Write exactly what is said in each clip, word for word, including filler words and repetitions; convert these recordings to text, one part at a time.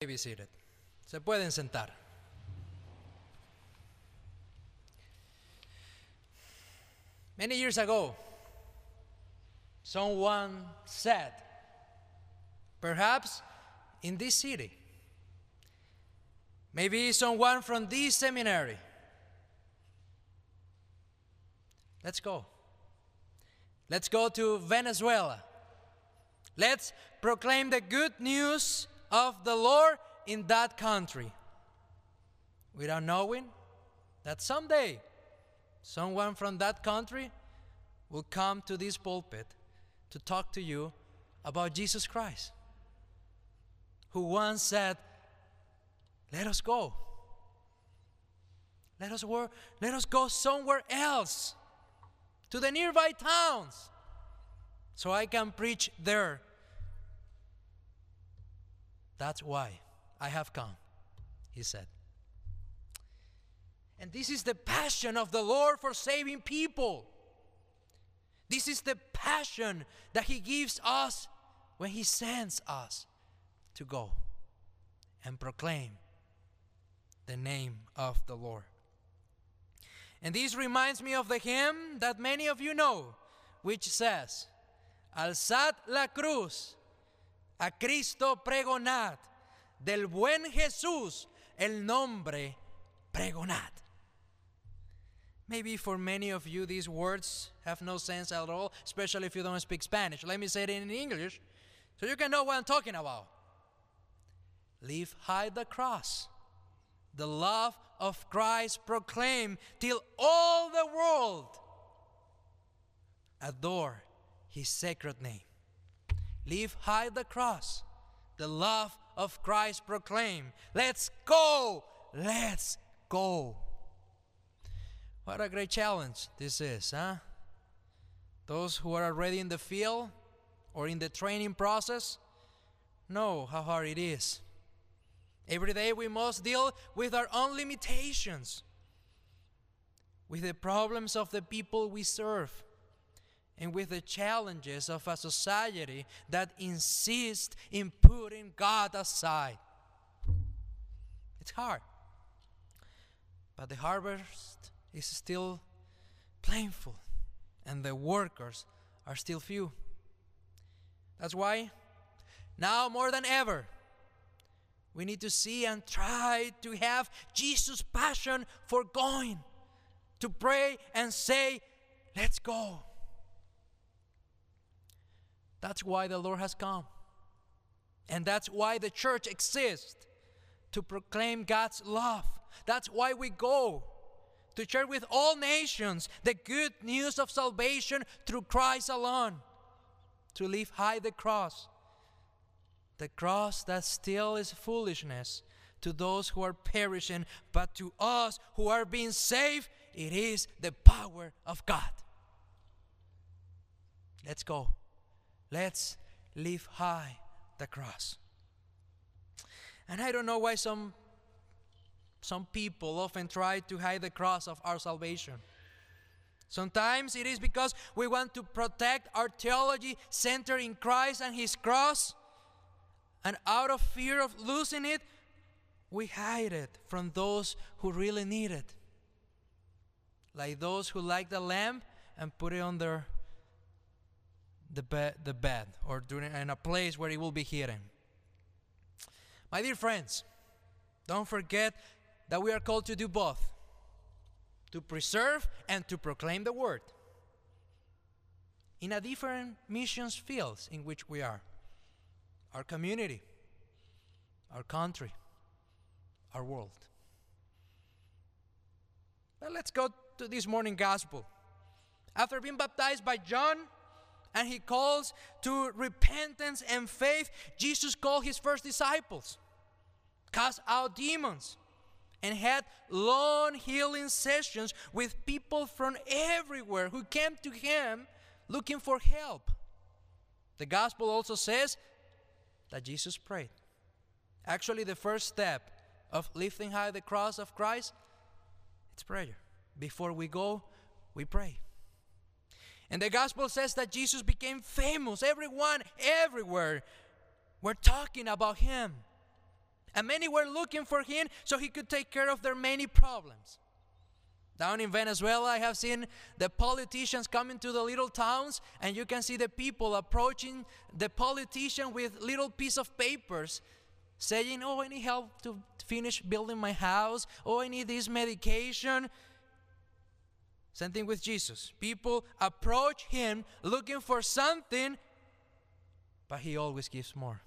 be seated. Se pueden sentar. Many years ago, someone said, perhaps in this city, maybe someone from this seminary, let's go. Let's go to Venezuela. Let's proclaim the good news of the Lord in that country, without knowing that someday someone from that country will come to this pulpit to talk to you about Jesus Christ, who once said, let us go. Let us work, let us go somewhere else, to the nearby towns, so I can preach there. That's why I have come, he said. And this is the passion of the Lord for saving people. This is the passion that he gives us when he sends us to go and proclaim the name of the Lord. And this reminds me of the hymn that many of you know, which says, Alzad la cruz, a Cristo pregonad, del buen Jesús el nombre pregonad. Maybe for many of you these words have no sense at all, especially if you don't speak Spanish. Let me say it in English so you can know what I'm talking about. Lift high the cross, the love of Christ proclaim till all the world adore his sacred name. Lift high the cross, the love of Christ proclaim. Let's go, let's go. What a great challenge this is, huh? Those who are already in the field or in the training process know how hard it is. Every day we must deal with our own limitations, with the problems of the people we serve, and with the challenges of a society that insists in putting God aside. It's hard, but the harvest is still plentiful, and the workers are still few. That's why, now more than ever, we need to see and try to have Jesus' passion for going, to pray and say, let's go. That's why the Lord has come. And that's why the church exists, to proclaim God's love. That's why we go, to share with all nations the good news of salvation through Christ alone, to lift high the cross, the cross that still is foolishness to those who are perishing, but to us who are being saved, it is the power of God. Let's go. Let's lift high the cross. And I don't know why some Some people often try to hide the cross of our salvation. Sometimes it is because we want to protect our theology centered in Christ and his cross, and out of fear of losing it, we hide it from those who really need it. Like those who like the lamp and put it on their the bed, the bed or during, in a place where it will be hidden. My dear friends, don't forget that we are called to do both, to preserve and to proclaim the word in a different missions fields in which we are. Our community, our country, our world. Well, let's go to this morning gospel. After being baptized by John, and he calls to repentance and faith, Jesus called his first disciples, cast out demons, and had long healing sessions with people from everywhere who came to him looking for help. The gospel also says that Jesus prayed. Actually, the first step of lifting high the cross of Christ, it's prayer. Before we go, we pray. And the gospel says that Jesus became famous. Everyone, everywhere, were talking about him. And many were looking for him so he could take care of their many problems. Down in Venezuela, I have seen the politicians coming to the little towns, and you can see the people approaching the politician with little piece of papers saying, oh, I need help to finish building my house. Oh, I need this medication. Same thing with Jesus. People approach him looking for something, but he always gives more.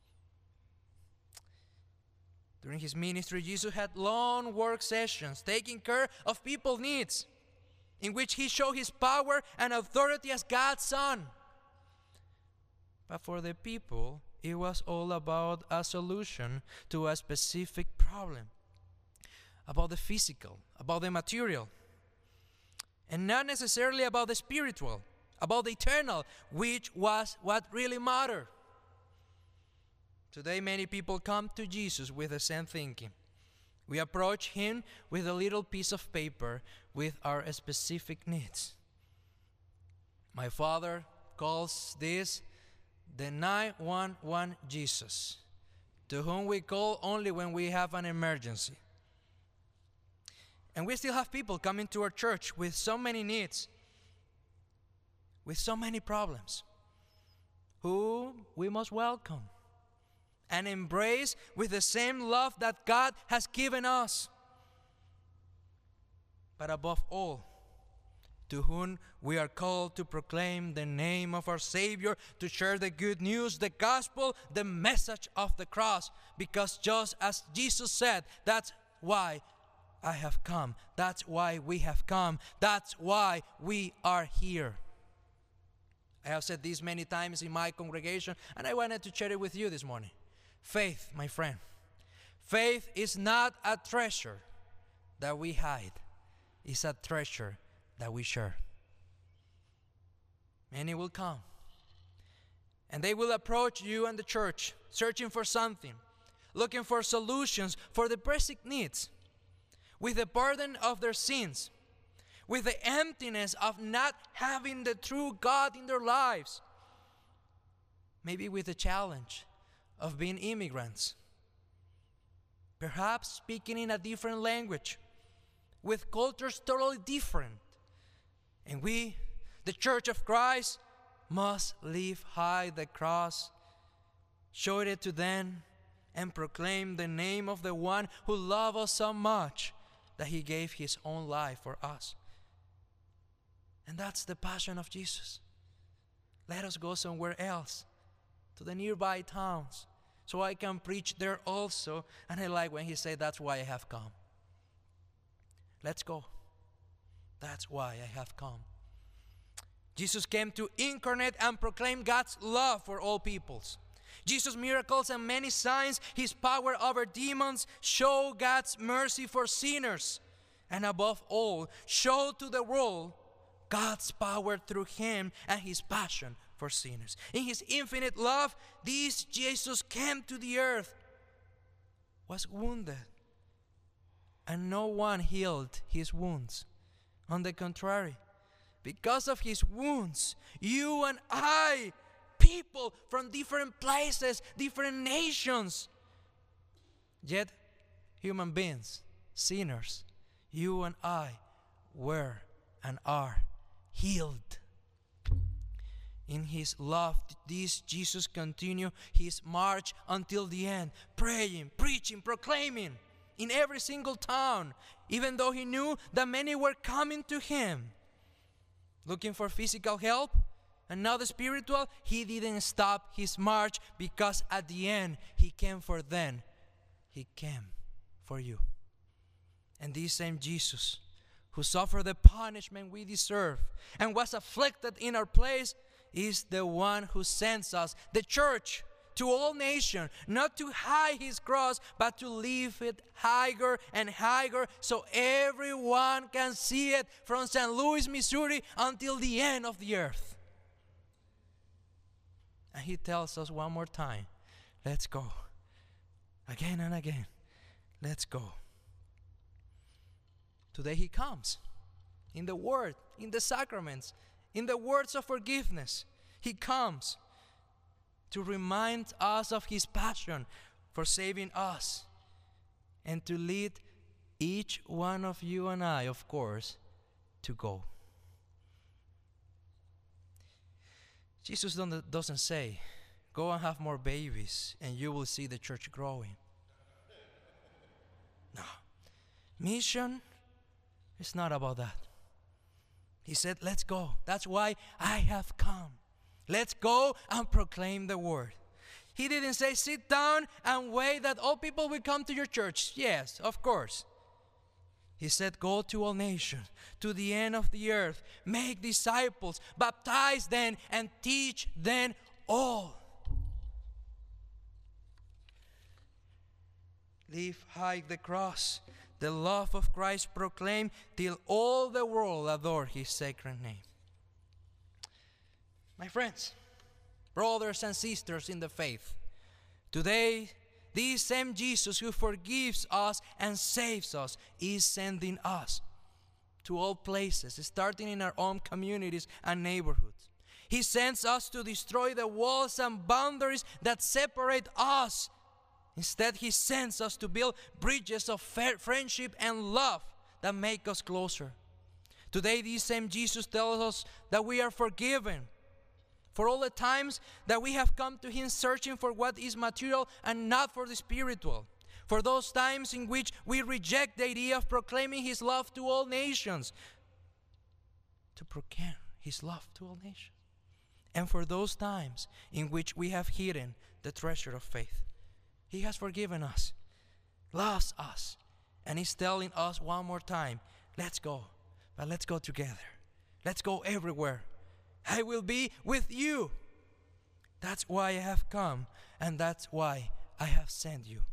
During his ministry, Jesus had long work sessions taking care of people's needs, in which he showed his power and authority as God's Son. But for the people, it was all about a solution to a specific problem, about the physical, about the material, and not necessarily about the spiritual, about the eternal, which was what really mattered. Today, many people come to Jesus with the same thinking. We approach him with a little piece of paper with our specific needs. My father calls this the nine one one Jesus, to whom we call only when we have an emergency. And we still have people coming to our church with so many needs, with so many problems, who we must welcome and embrace with the same love that God has given us. But above all, to whom we are called to proclaim the name of our Savior, to share the good news, the gospel, the message of the cross. Because just as Jesus said, that's why I have come. That's why we have come. That's why we are here. I have said this many times in my congregation, and I wanted to share it with you this morning. Faith, my friend, faith is not a treasure that we hide. It's a treasure that we share. Many will come, and they will approach you and the church, searching for something, looking for solutions for the basic needs, with the burden of their sins, with the emptiness of not having the true God in their lives, maybe with the challenge of being immigrants, perhaps speaking in a different language, with cultures totally different. And we, the Church of Christ, must lift high the cross, show it to them, and proclaim the name of the one who loved us so much that he gave his own life for us. And that's the passion of Jesus. Let us go somewhere else, to the nearby towns, so I can preach there also. And I like when he said, that's why I have come. Let's go. That's why I have come. Jesus came to incarnate and proclaim God's love for all peoples. Jesus' miracles and many signs, his power over demons, show God's mercy for sinners. And above all, show to the world God's power through him and his passion for sinners. In his infinite love, this Jesus came to the earth, was wounded, and no one healed his wounds. On the contrary, because of his wounds, you and I, people from different places, different nations, yet human beings, sinners, you and I were and are healed. In his love, this Jesus continued his march until the end, praying, preaching, proclaiming in every single town, even though he knew that many were coming to him, looking for physical help and not the spiritual. He didn't stop his march, because at the end, he came for them. He came for you. And this same Jesus, who suffered the punishment we deserve and was afflicted in our place, is the one who sends us, the church, to all nations, not to hide his cross, but to lift it higher and higher, so everyone can see it from Saint Louis, Missouri, until the end of the earth. And he tells us one more time, let's go. Again and again, let's go. Today he comes in the word, in the sacraments, in the words of forgiveness. He comes to remind us of his passion for saving us, and to lead each one of you and I, of course, to go. Jesus don't, doesn't say, go and have more babies and you will see the church growing. No. Mission is not about that. He said, let's go. That's why I have come. Let's go and proclaim the word. He didn't say, sit down and wait that all people will come to your church. Yes, of course. He said, go to all nations, to the end of the earth, make disciples, baptize them, and teach them all. Lift high the cross, the love of Christ proclaim, till all the world adore his sacred name. My friends, brothers and sisters in the faith, today, this same Jesus who forgives us and saves us is sending us to all places, starting in our own communities and neighborhoods. He sends us to destroy the walls and boundaries that separate us. Instead, he sends us to build bridges of friendship and love that make us closer. Today, this same Jesus tells us that we are forgiven for all the times that we have come to him searching for what is material and not for the spiritual. For those times in which we reject the idea of proclaiming his love to all nations. To proclaim his love to all nations. And for those times in which we have hidden the treasure of faith. He has forgiven us, loves us, and he's telling us one more time, let's go, but let's go together. Let's go everywhere. I will be with you. That's why I have come, and that's why I have sent you.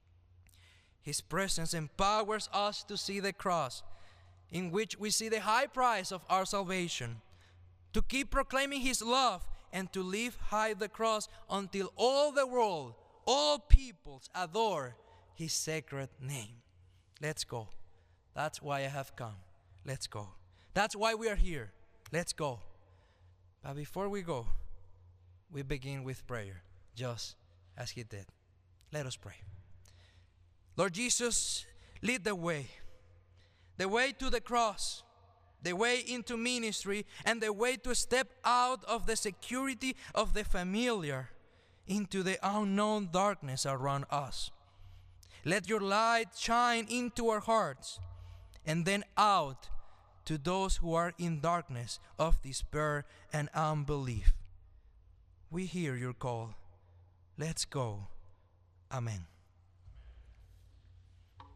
His presence empowers us to see the cross, in which we see the high price of our salvation, to keep proclaiming his love, and to lift high the cross until all the world, all peoples adore his sacred name. Let's go. That's why I have come. Let's go. That's why we are here. Let's go. But before we go, we begin with prayer, just as he did. Let us pray. Lord Jesus, lead the way. The way to the cross, the way into ministry, and the way to step out of the security of the familiar into the unknown darkness around us. Let your light shine into our hearts and then out to those who are in darkness of despair and unbelief. We hear your call. Let's go. Amen.